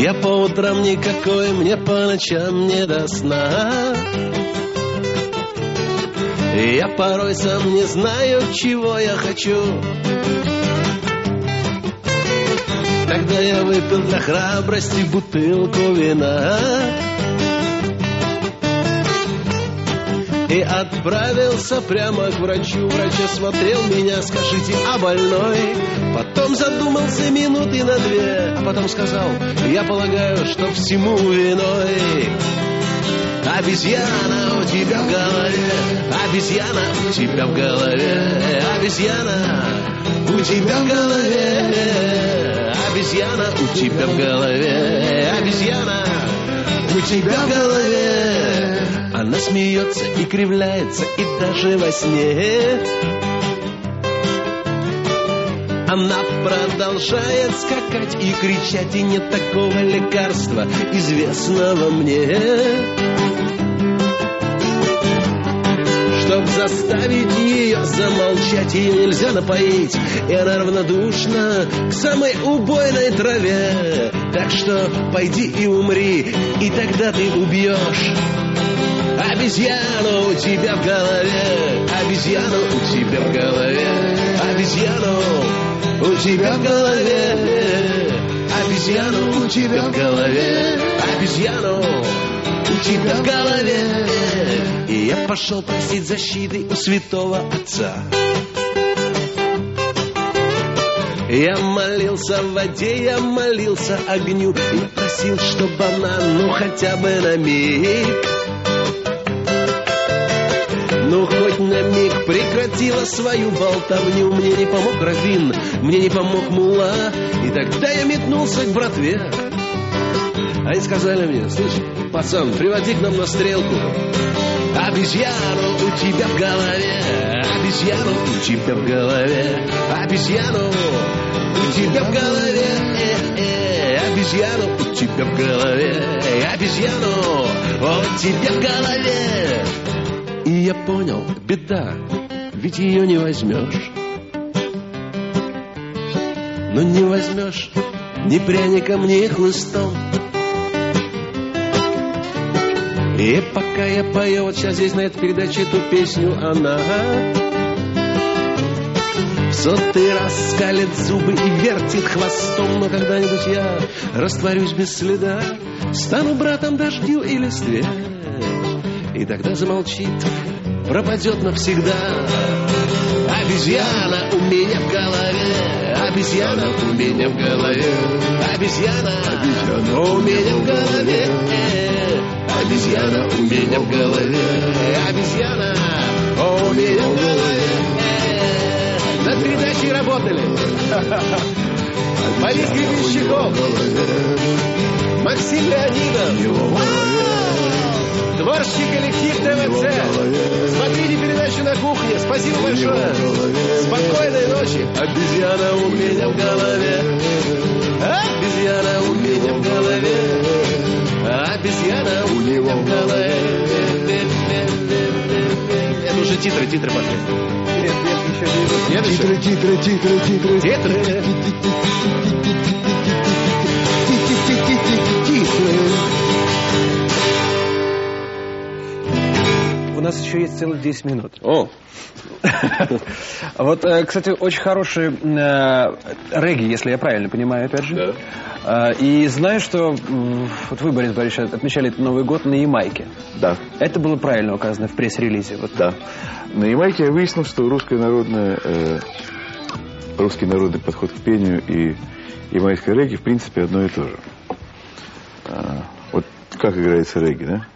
Я по утрам никакой, мне по ночам не до сна. Я порой сам не знаю, чего я хочу. Тогда я выпил для храбрости бутылку вина и отправился прямо к врачу. Врач осмотрел меня, скажите, а больной? Потом задумался минуты на две, а потом сказал, я полагаю, что всему виной обезьяна у тебя в голове, обезьяна у тебя в голове, обезьяна у тебя в голове, обезьяна у тебя в голове, обезьяна у тебя в голове. Она смеется и кривляется, и даже во сне она продолжает скакать и кричать, и нет такого лекарства, известного мне, чтоб заставить ее замолчать. Ее нельзя напоить, и она равнодушна к самой убойной траве. Так что пойди и умри, и тогда ты убьешь обезьяну у тебя в голове, обезьяну у тебя в голове, обезьяну у тебя в голове, обезьяну у тебя в голове, обезьяну у тебя в голове. И я пошел просить защиты у святого отца. Я молился в воде, я молился огню, я просил, чтобы она, ну хотя бы на миг, ну хоть на миг прекратила свою болтовню. Мне не помог раввин, мне не помог мулла, и тогда я метнулся к братве. Они сказали мне, слушай, пацан, приводи к нам на стрелку обезьяну у тебя в голове, обезьяну у тебя в голове, обезьяну у тебя в голове, обезьяну у тебя в голове, обезьяну у тебя в голове. И я понял, беда, ведь ее не возьмешь. Ну не возьмешь ни пряником, ни хлыстом. И пока я пою вот сейчас здесь на этой передаче эту песню, она в сотый раз скалит зубы и вертит хвостом. Но когда-нибудь я растворюсь без следа, стану братом дождю и листве, и тогда замолчит, пропадет навсегда. Обезьяна у меня в голове, обезьяна у меня в голове, обезьяна у меня в голове, обезьяна у меня в голове, обезьяна у меня в голове. Над передачей работали Борис Гребенщиков, Максим Леонидов, творческий коллектив ТВЦ. Смотрите передачу на кухне. Спасибо большое. Спокойной ночи. Обезьяна у меня в голове, обезьяна у меня в голове, обезьяна у него в голове. Это уже титры пошли. Нет, еще не идут. Титры. У нас еще есть целых 10 минут. О! Вот, кстати, очень хороший регги, если я правильно понимаю, опять же. Да. И знаю, что вот вы, Борис Борисович, отмечали Новый год на Ямайке. Да. Это было правильно указано в пресс-релизе. Вот. Да. На Ямайке я выяснил, что русский народный подход к пению и ямайское регги в принципе одно и то же. Вот как играется регги, да?